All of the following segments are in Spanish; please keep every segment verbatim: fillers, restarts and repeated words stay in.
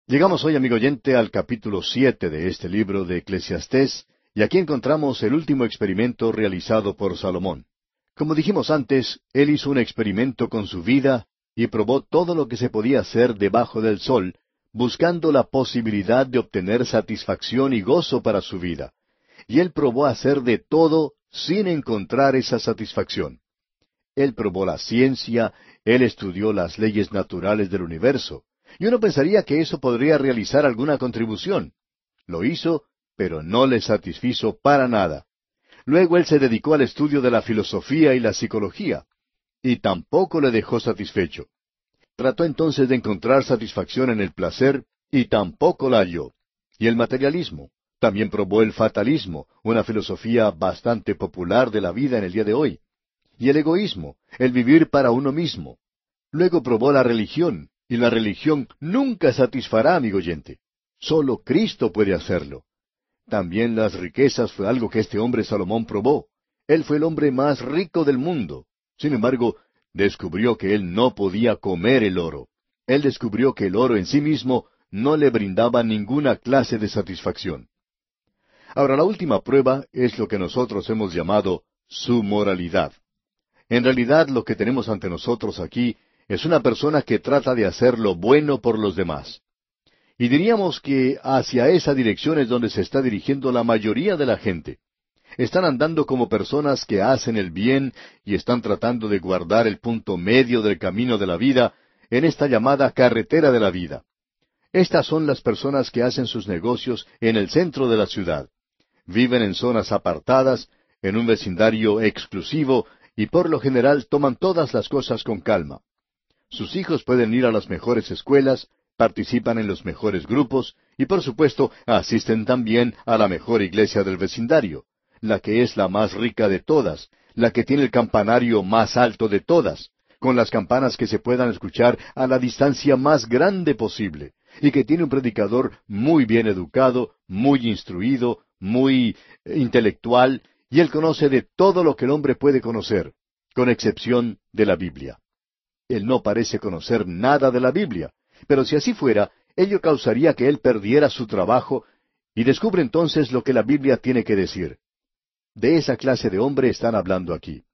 Llegamos hoy, amigo oyente, al capítulo siete de este libro de Eclesiastés, y aquí encontramos el último experimento realizado por Salomón. Como dijimos antes, él hizo un experimento con su vida y probó todo lo que se podía hacer debajo del sol, buscando la posibilidad de obtener satisfacción y gozo para su vida. Y él probó hacer de todo sin encontrar esa satisfacción. Él probó la ciencia, él estudió las leyes naturales del universo, y uno pensaría que eso podría realizar alguna contribución. Lo hizo, pero no le satisfizo para nada. Luego él se dedicó al estudio de la filosofía y la psicología, y tampoco le dejó satisfecho. Trató entonces de encontrar satisfacción en el placer, y tampoco la halló. Y el materialismo. También probó el fatalismo, una filosofía bastante popular de la vida en el día de hoy. Y el egoísmo, el vivir para uno mismo. Luego probó la religión, y la religión nunca satisfará, amigo oyente. Solo Cristo puede hacerlo. También las riquezas fue algo que este hombre Salomón probó. Él fue el hombre más rico del mundo. Sin embargo, descubrió que él no podía comer el oro. Él descubrió que el oro en sí mismo no le brindaba ninguna clase de satisfacción. Ahora, la última prueba es lo que nosotros hemos llamado su moralidad. En realidad, lo que tenemos ante nosotros aquí es una persona que trata de hacer lo bueno por los demás. Y diríamos que hacia esa dirección es donde se está dirigiendo la mayoría de la gente. Están andando como personas que hacen el bien y están tratando de guardar el punto medio del camino de la vida en esta llamada carretera de la vida. Estas son las personas que hacen sus negocios en el centro de la ciudad. Viven en zonas apartadas, en un vecindario exclusivo, y por lo general toman todas las cosas con calma. Sus hijos pueden ir a las mejores escuelas, participan en los mejores grupos, y por supuesto asisten también a la mejor iglesia del vecindario, la que es la más rica de todas, la que tiene el campanario más alto de todas, con las campanas que se puedan escuchar a la distancia más grande posible, y que tiene un predicador muy bien educado, muy instruido, muy intelectual, y él conoce de todo lo que el hombre puede conocer, con excepción de la Biblia. Él no parece conocer nada de la Biblia, pero si así fuera, ello causaría que él perdiera su trabajo, y descubre entonces lo que la Biblia tiene que decir. De esa clase de hombre están hablando aquí.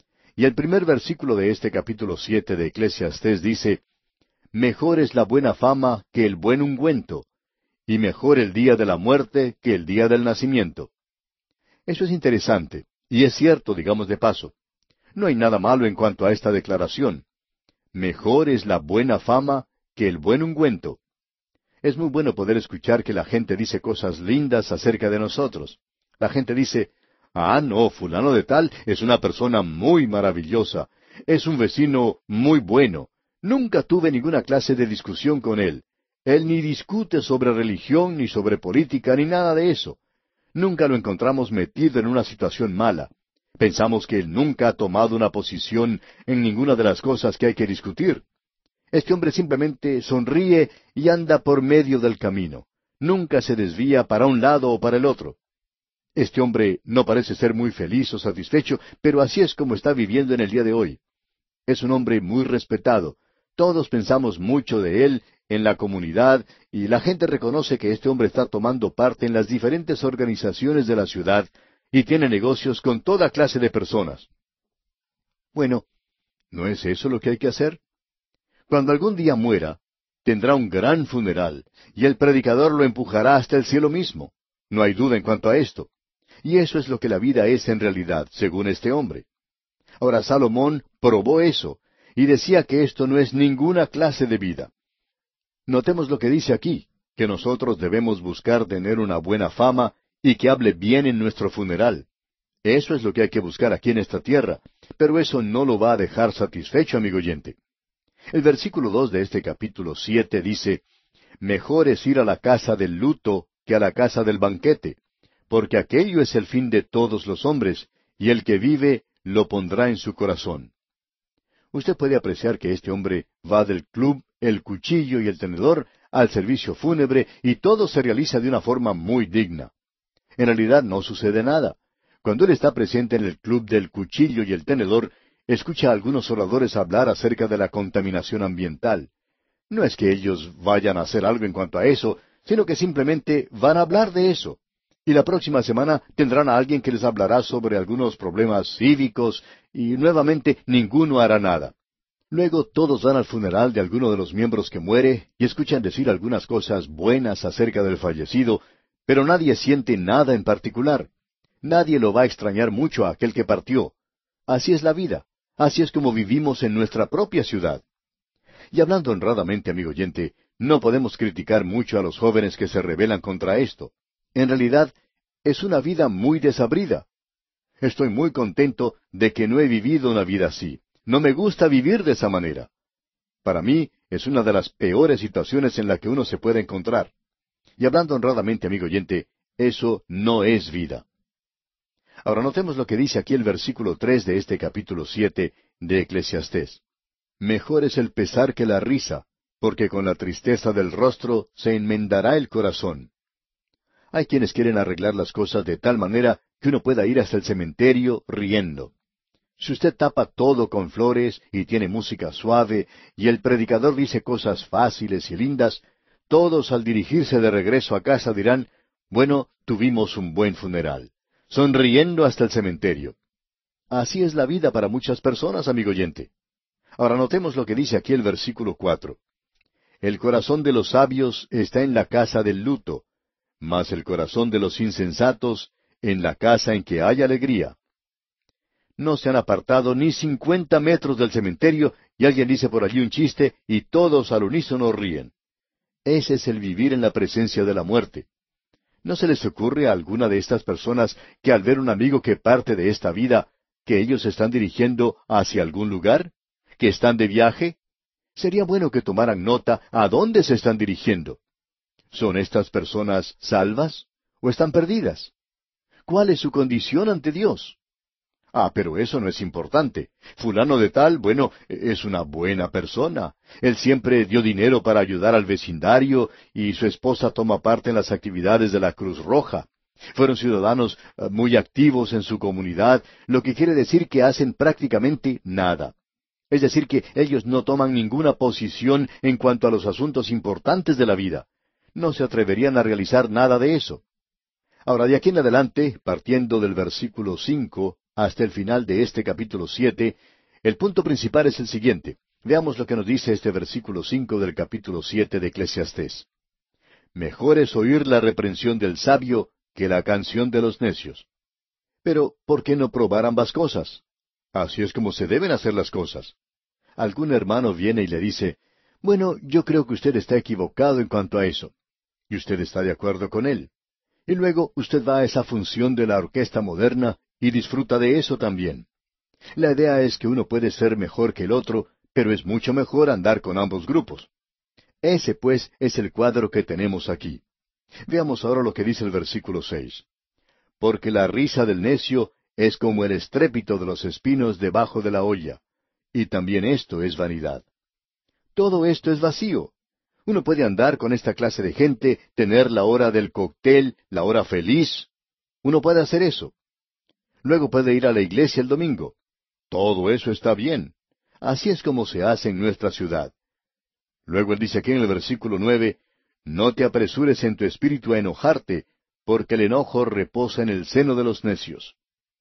Y el primer versículo de este capítulo siete de Eclesiastés dice, «Mejor es la buena fama que el buen ungüento, y mejor el día de la muerte que el día del nacimiento». Eso es interesante, y es cierto, digamos de paso. No hay nada malo en cuanto a esta declaración. Mejor es la buena fama que el buen ungüento. Es muy bueno poder escuchar que la gente dice cosas lindas acerca de nosotros. La gente dice, «Ah, no, fulano de tal es una persona muy maravillosa, es un vecino muy bueno. Nunca tuve ninguna clase de discusión con él. Él ni discute sobre religión, ni sobre política, ni nada de eso. Nunca lo encontramos metido en una situación mala. Pensamos que él nunca ha tomado una posición en ninguna de las cosas que hay que discutir. Este hombre simplemente sonríe y anda por medio del camino. Nunca se desvía para un lado o para el otro. Este hombre no parece ser muy feliz o satisfecho, pero así es como está viviendo en el día de hoy. Es un hombre muy respetado. Todos pensamos mucho de él en la comunidad, y la gente reconoce que este hombre está tomando parte en las diferentes organizaciones de la ciudad y tiene negocios con toda clase de personas. Bueno, ¿no es eso lo que hay que hacer? Cuando algún día muera, tendrá un gran funeral, y el predicador lo empujará hasta el cielo mismo. No hay duda en cuanto a esto. Y eso es lo que la vida es en realidad, según este hombre. Ahora Salomón probó eso, y decía que esto no es ninguna clase de vida. Notemos lo que dice aquí, que nosotros debemos buscar tener una buena fama y que hable bien en nuestro funeral. Eso es lo que hay que buscar aquí en esta tierra, pero eso no lo va a dejar satisfecho, amigo oyente. El versículo dos de este capítulo siete dice, «Mejor es ir a la casa del luto que a la casa del banquete, porque aquello es el fin de todos los hombres, y el que vive lo pondrá en su corazón». Usted puede apreciar que este hombre va del club, el cuchillo y el tenedor, al servicio fúnebre, y todo se realiza de una forma muy digna. En realidad no sucede nada. Cuando él está presente en el club del cuchillo y el tenedor, escucha a algunos oradores hablar acerca de la contaminación ambiental. No es que ellos vayan a hacer algo en cuanto a eso, sino que simplemente van a hablar de eso. Y la próxima semana tendrán a alguien que les hablará sobre algunos problemas cívicos y nuevamente ninguno hará nada. Luego todos van al funeral de alguno de los miembros que muere y escuchan decir algunas cosas buenas acerca del fallecido, pero nadie siente nada en particular. Nadie lo va a extrañar mucho a aquel que partió. Así es la vida. Así es como vivimos en nuestra propia ciudad. Y hablando honradamente, amigo oyente, no podemos criticar mucho a los jóvenes que se rebelan contra esto. En realidad, es una vida muy desabrida. Estoy muy contento de que no he vivido una vida así. No me gusta vivir de esa manera. Para mí, es una de las peores situaciones en la que uno se puede encontrar. Y hablando honradamente, amigo oyente, eso no es vida. Ahora notemos lo que dice aquí el versículo tres de este capítulo siete de Eclesiastés. Mejor es el pesar que la risa, porque con la tristeza del rostro se enmendará el corazón. Hay quienes quieren arreglar las cosas de tal manera que uno pueda ir hasta el cementerio riendo. Si usted tapa todo con flores y tiene música suave y el predicador dice cosas fáciles y lindas, todos al dirigirse de regreso a casa dirán, bueno, tuvimos un buen funeral, sonriendo hasta el cementerio. Así es la vida para muchas personas, amigo oyente. Ahora notemos lo que dice aquí el versículo cuatro. El corazón de los sabios está en la casa del luto, mas el corazón de los insensatos en la casa en que hay alegría. No se han apartado ni cincuenta metros del cementerio y alguien dice por allí un chiste y todos al unísono ríen. Ese es el vivir en la presencia de la muerte. ¿No se les ocurre a alguna de estas personas que al ver un amigo que parte de esta vida, que ellos se están dirigiendo hacia algún lugar? ¿Que están de viaje? Sería bueno que tomaran nota a dónde se están dirigiendo. ¿Son estas personas salvas o están perdidas? ¿Cuál es su condición ante Dios? Ah, pero eso no es importante. Fulano de tal, bueno, es una buena persona. Él siempre dio dinero para ayudar al vecindario y su esposa toma parte en las actividades de la Cruz Roja. Fueron ciudadanos uh, muy activos en su comunidad, lo que quiere decir que hacen prácticamente nada. Es decir, que ellos no toman ninguna posición en cuanto a los asuntos importantes de la vida. No se atreverían a realizar nada de eso. Ahora, de aquí en adelante, partiendo del versículo cinco hasta el final de este capítulo siete, el punto principal es el siguiente. Veamos lo que nos dice este versículo cinco del capítulo siete de Eclesiastés. Mejor es oír la reprensión del sabio que la canción de los necios. Pero, ¿por qué no probar ambas cosas? Así es como se deben hacer las cosas. Algún hermano viene y le dice, bueno, yo creo que usted está equivocado en cuanto a eso. Y usted está de acuerdo con él. Y luego usted va a esa función de la orquesta moderna y disfruta de eso también. La idea es que uno puede ser mejor que el otro, pero es mucho mejor andar con ambos grupos. Ese, pues, es el cuadro que tenemos aquí. Veamos ahora lo que dice el versículo seis. Porque la risa del necio es como el estrépito de los espinos debajo de la olla, y también esto es vanidad. Todo esto es vacío. Uno puede andar con esta clase de gente, tener la hora del cóctel, la hora feliz. Uno puede hacer eso. Luego puede ir a la iglesia el domingo. Todo eso está bien. Así es como se hace en nuestra ciudad. Luego él dice aquí en el versículo nueve, no te apresures en tu espíritu a enojarte, porque el enojo reposa en el seno de los necios.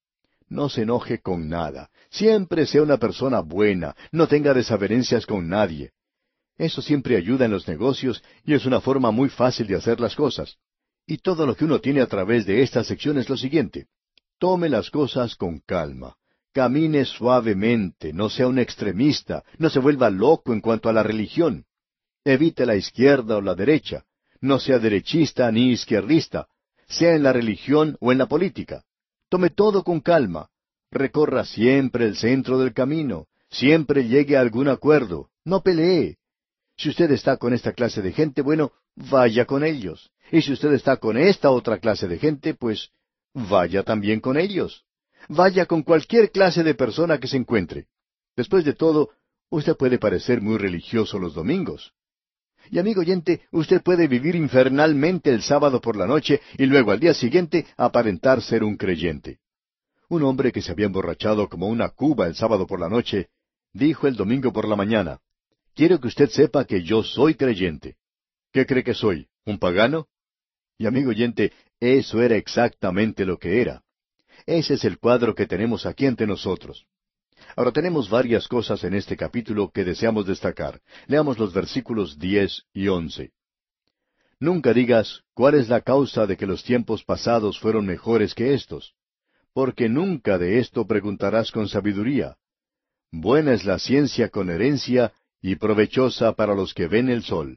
No se enoje con nada. Siempre sea una persona buena. No tenga desavenencias con nadie. Eso siempre ayuda en los negocios y es una forma muy fácil de hacer las cosas. Y todo lo que uno tiene a través de esta sección es lo siguiente. Tome las cosas con calma. Camine suavemente, no sea un extremista, no se vuelva loco en cuanto a la religión. Evite la izquierda o la derecha. No sea derechista ni izquierdista, sea en la religión o en la política. Tome todo con calma. Recorra siempre el centro del camino. Siempre llegue a algún acuerdo. No pelee. Si usted está con esta clase de gente, bueno, vaya con ellos. Y si usted está con esta otra clase de gente, pues vaya también con ellos. Vaya con cualquier clase de persona que se encuentre. Después de todo, usted puede parecer muy religioso los domingos. Y amigo oyente, usted puede vivir infernalmente el sábado por la noche y luego al día siguiente aparentar ser un creyente. Un hombre que se había emborrachado como una cuba el sábado por la noche, dijo el domingo por la mañana, Quiero que usted sepa que yo soy creyente. ¿Qué cree que soy? ¿Un pagano? Y amigo oyente, eso era exactamente lo que era. Ese es el cuadro que tenemos aquí ante nosotros. Ahora tenemos varias cosas en este capítulo que deseamos destacar. Leamos los versículos diez y once. Nunca digas, ¿cuál es la causa de que los tiempos pasados fueron mejores que estos? Porque nunca de esto preguntarás con sabiduría. Buena es la ciencia con herencia y provechosa para los que ven el sol.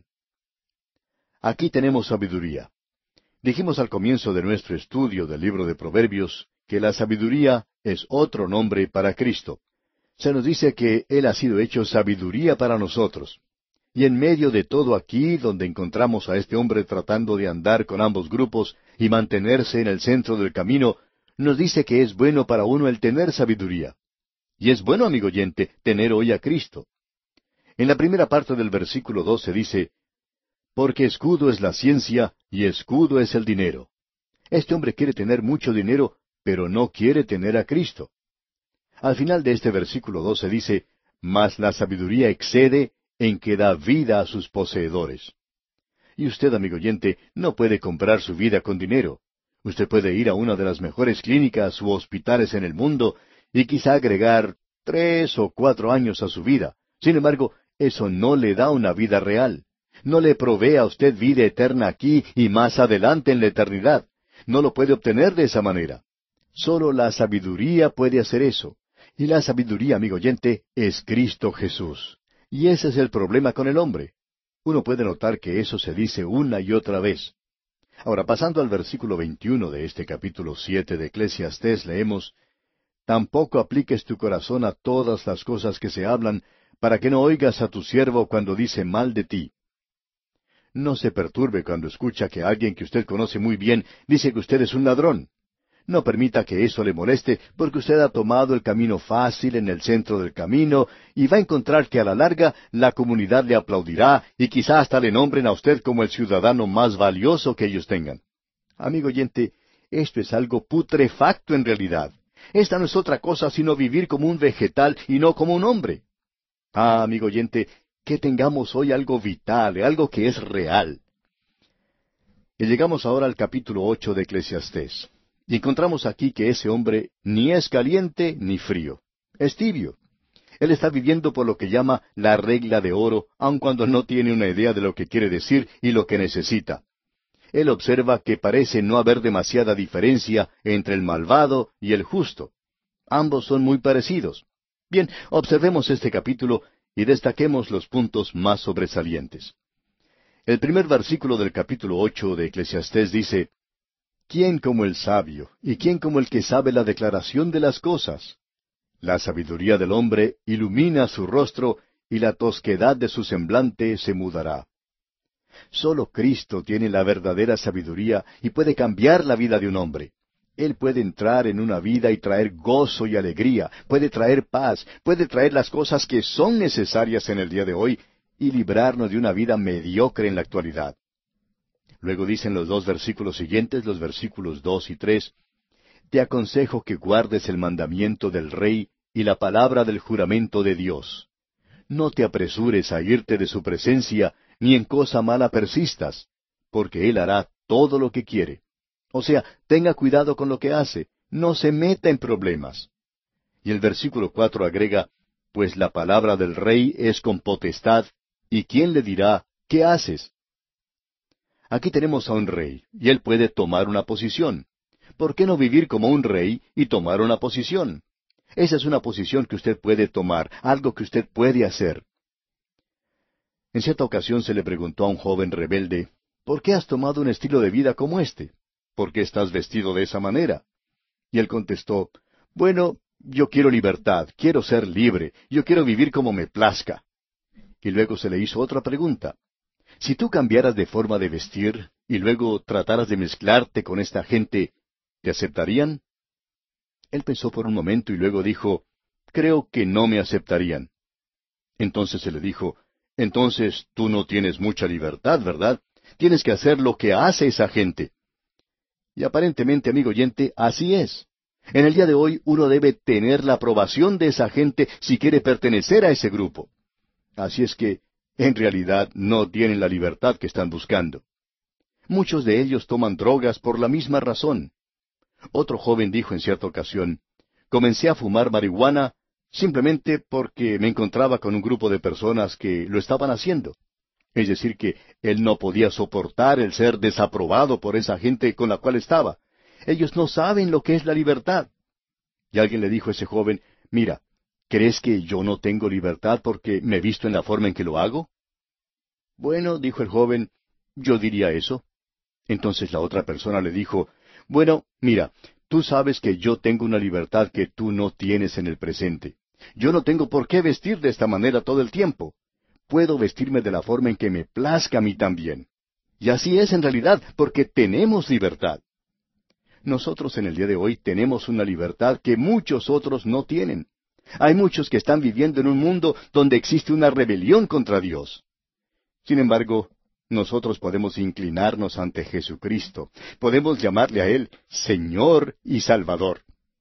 Aquí tenemos sabiduría. Dijimos al comienzo de nuestro estudio del libro de Proverbios que la sabiduría es otro nombre para Cristo. Se nos dice que Él ha sido hecho sabiduría para nosotros. Y en medio de todo aquí, donde encontramos a este hombre tratando de andar con ambos grupos y mantenerse en el centro del camino, nos dice que es bueno para uno el tener sabiduría. Y es bueno, amigo oyente, tener hoy a Cristo. En la primera parte del versículo doce dice, porque escudo es la ciencia y escudo es el dinero. Este hombre quiere tener mucho dinero, pero no quiere tener a Cristo. Al final de este versículo doce dice, mas la sabiduría excede en que da vida a sus poseedores. Y usted, amigo oyente, no puede comprar su vida con dinero. Usted puede ir a una de las mejores clínicas u hospitales en el mundo y quizá agregar tres o cuatro años a su vida. Sin embargo, eso no le da una vida real. No le provee a usted vida eterna aquí y más adelante en la eternidad. No lo puede obtener de esa manera. Solo la sabiduría puede hacer eso. Y la sabiduría, amigo oyente, es Cristo Jesús. Y ese es el problema con el hombre. Uno puede notar que eso se dice una y otra vez. Ahora, pasando al versículo veintiuno de este capítulo siete de Eclesiastés, leemos, tampoco apliques tu corazón a todas las cosas que se hablan, para que no oigas a tu siervo cuando dice mal de ti. No se perturbe cuando escucha que alguien que usted conoce muy bien dice que usted es un ladrón. No permita que eso le moleste, porque usted ha tomado el camino fácil en el centro del camino y va a encontrar que a la larga la comunidad le aplaudirá y quizá hasta le nombren a usted como el ciudadano más valioso que ellos tengan. Amigo oyente, esto es algo putrefacto en realidad. Esta no es otra cosa sino vivir como un vegetal y no como un hombre. Ah, amigo oyente, que tengamos hoy algo vital, algo que es real. Y llegamos ahora al capítulo ocho de Eclesiastés. Y encontramos aquí que ese hombre ni es caliente ni frío. Es tibio. Él está viviendo por lo que llama la regla de oro, aun cuando no tiene una idea de lo que quiere decir y lo que necesita. Él observa que parece no haber demasiada diferencia entre el malvado y el justo. Ambos son muy parecidos. Bien, observemos este capítulo y destaquemos los puntos más sobresalientes. El primer versículo del capítulo ocho de Eclesiastés dice, ¿quién como el sabio, y quién como el que sabe la declaración de las cosas? La sabiduría del hombre ilumina su rostro, y la tosquedad de su semblante se mudará. Solo Cristo tiene la verdadera sabiduría y puede cambiar la vida de un hombre. Él puede entrar en una vida y traer gozo y alegría, puede traer paz, puede traer las cosas que son necesarias en el día de hoy y librarnos de una vida mediocre en la actualidad. Luego dicen los dos versículos siguientes, los versículos dos y tres, te aconsejo que guardes el mandamiento del Rey y la palabra del juramento de Dios. No te apresures a irte de su presencia, ni en cosa mala persistas, porque Él hará todo lo que quiere. O sea, tenga cuidado con lo que hace, no se meta en problemas. Y el versículo cuatro agrega, pues la palabra del Rey es con potestad, ¿y quién le dirá, qué haces? Aquí tenemos a un rey, y él puede tomar una posición. ¿Por qué no vivir como un rey y tomar una posición? Esa es una posición que usted puede tomar, algo que usted puede hacer. En cierta ocasión se le preguntó a un joven rebelde, ¿por qué has tomado un estilo de vida como este? ¿Por qué estás vestido de esa manera? Y él contestó, bueno, yo quiero libertad, quiero ser libre, yo quiero vivir como me plazca. Y luego se le hizo otra pregunta. Si tú cambiaras de forma de vestir y luego trataras de mezclarte con esta gente, ¿te aceptarían? Él pensó por un momento y luego dijo, creo que no me aceptarían. Entonces se le dijo, entonces tú no tienes mucha libertad, ¿verdad? Tienes que hacer lo que hace esa gente. Y aparentemente, amigo oyente, así es. En el día de hoy uno debe tener la aprobación de esa gente si quiere pertenecer a ese grupo. Así es que en realidad no tienen la libertad que están buscando. Muchos de ellos toman drogas por la misma razón. Otro joven dijo en cierta ocasión, comencé a fumar marihuana simplemente porque me encontraba con un grupo de personas que lo estaban haciendo. Es decir, que él no podía soportar el ser desaprobado por esa gente con la cual estaba. Ellos no saben lo que es la libertad. Y alguien le dijo a ese joven, mira, ¿crees que yo no tengo libertad porque me he visto en la forma en que lo hago? Bueno, dijo el joven, yo diría eso. Entonces la otra persona le dijo, bueno, mira, tú sabes que yo tengo una libertad que tú no tienes en el presente. Yo no tengo por qué vestir de esta manera todo el tiempo. Puedo vestirme de la forma en que me plazca a mí también. Y así es en realidad, porque tenemos libertad. Nosotros en el día de hoy tenemos una libertad que muchos otros no tienen. Hay muchos que están viviendo en un mundo donde existe una rebelión contra Dios. Sin embargo, nosotros podemos inclinarnos ante Jesucristo. Podemos llamarle a Él Señor y Salvador.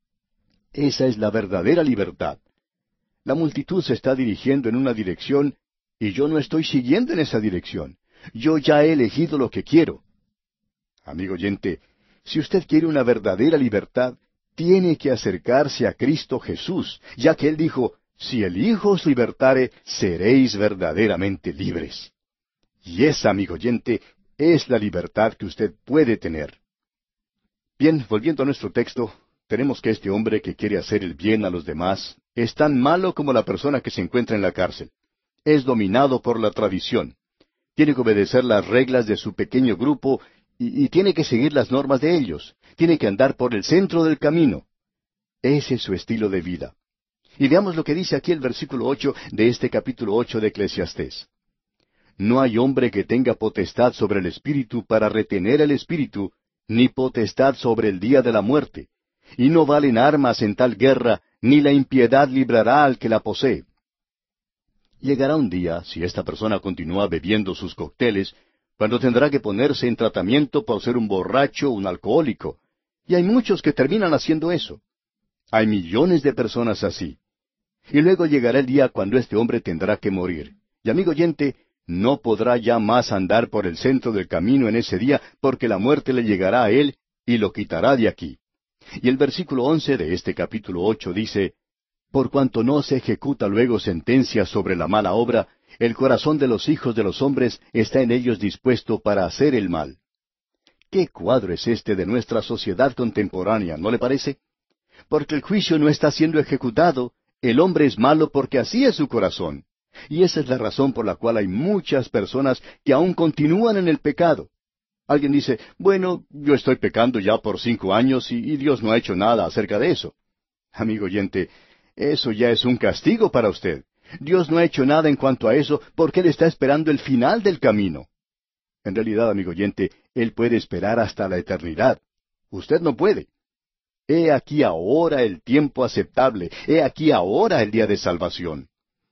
Esa es la verdadera libertad. La multitud se está dirigiendo en una dirección y yo no estoy siguiendo en esa dirección. Yo ya he elegido lo que quiero. Amigo oyente, si usted quiere una verdadera libertad, tiene que acercarse a Cristo Jesús, ya que Él dijo, si el Hijo os libertare, seréis verdaderamente libres. Y esa, amigo oyente, es la libertad que usted puede tener. Bien, volviendo a nuestro texto, tenemos que este hombre que quiere hacer el bien a los demás es tan malo como la persona que se encuentra en la cárcel. Es dominado por la tradición. Tiene que obedecer las reglas de su pequeño grupo y, y tiene que seguir las normas de ellos. Tiene que andar por el centro del camino. Ese es su estilo de vida. Y veamos lo que dice aquí el versículo ocho de este capítulo ocho de Eclesiastés. No hay hombre que tenga potestad sobre el espíritu para retener el espíritu, ni potestad sobre el día de la muerte. Y no valen armas en tal guerra, ni la impiedad librará al que la posee. Llegará un día, si esta persona continúa bebiendo sus cócteles, cuando tendrá que ponerse en tratamiento por ser un borracho o un alcohólico. Y hay muchos que terminan haciendo eso. Hay millones de personas así. Y luego llegará el día cuando este hombre tendrá que morir. Y amigo oyente, no podrá ya más andar por el centro del camino en ese día, porque la muerte le llegará a él y lo quitará de aquí. Y el versículo once de este capítulo ocho dice, por cuanto no se ejecuta luego sentencia sobre la mala obra, el corazón de los hijos de los hombres está en ellos dispuesto para hacer el mal. ¿Qué cuadro es este de nuestra sociedad contemporánea, no le parece? Porque el juicio no está siendo ejecutado, el hombre es malo porque así es su corazón. Y esa es la razón por la cual hay muchas personas que aún continúan en el pecado. Alguien dice, bueno, yo estoy pecando ya por cinco años y, y Dios no ha hecho nada acerca de eso. Amigo oyente, eso ya es un castigo para usted. Dios no ha hecho nada en cuanto a eso porque Él está esperando el final del camino. En realidad, amigo oyente, Él puede esperar hasta la eternidad. Usted no puede. He aquí ahora el tiempo aceptable. He aquí ahora el día de salvación.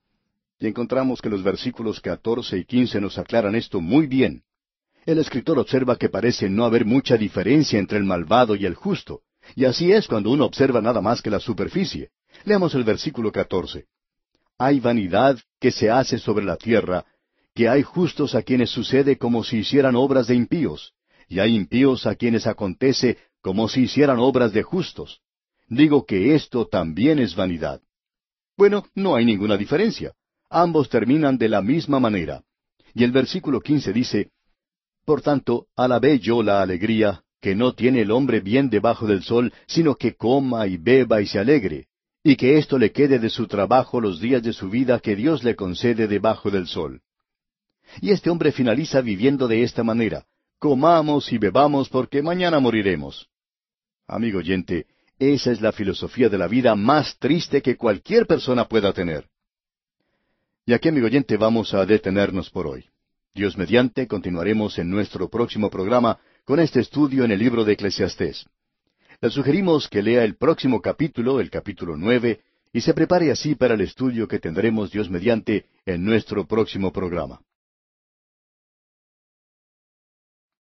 Y encontramos que los versículos catorce y quince nos aclaran esto muy bien. El escritor observa que parece no haber mucha diferencia entre el malvado y el justo. Y así es cuando uno observa nada más que la superficie. Leamos el versículo catorce. Hay vanidad que se hace sobre la tierra, que hay justos a quienes sucede como si hicieran obras de impíos, y hay impíos a quienes acontece como si hicieran obras de justos. Digo que esto también es vanidad. Bueno, no hay ninguna diferencia. Ambos terminan de la misma manera. Y el versículo quince dice, por tanto, alabé yo la alegría, que no tiene el hombre bien debajo del sol, sino que coma y beba y se alegre, y que esto le quede de su trabajo los días de su vida que Dios le concede debajo del sol. Y este hombre finaliza viviendo de esta manera, comamos y bebamos porque mañana moriremos. Amigo oyente, esa es la filosofía de la vida más triste que cualquier persona pueda tener. Y aquí, amigo oyente, vamos a detenernos por hoy. Dios mediante, continuaremos en nuestro próximo programa con este estudio en el libro de Eclesiastés. Le sugerimos que lea el próximo capítulo, el capítulo nueve, y se prepare así para el estudio que tendremos Dios mediante en nuestro próximo programa.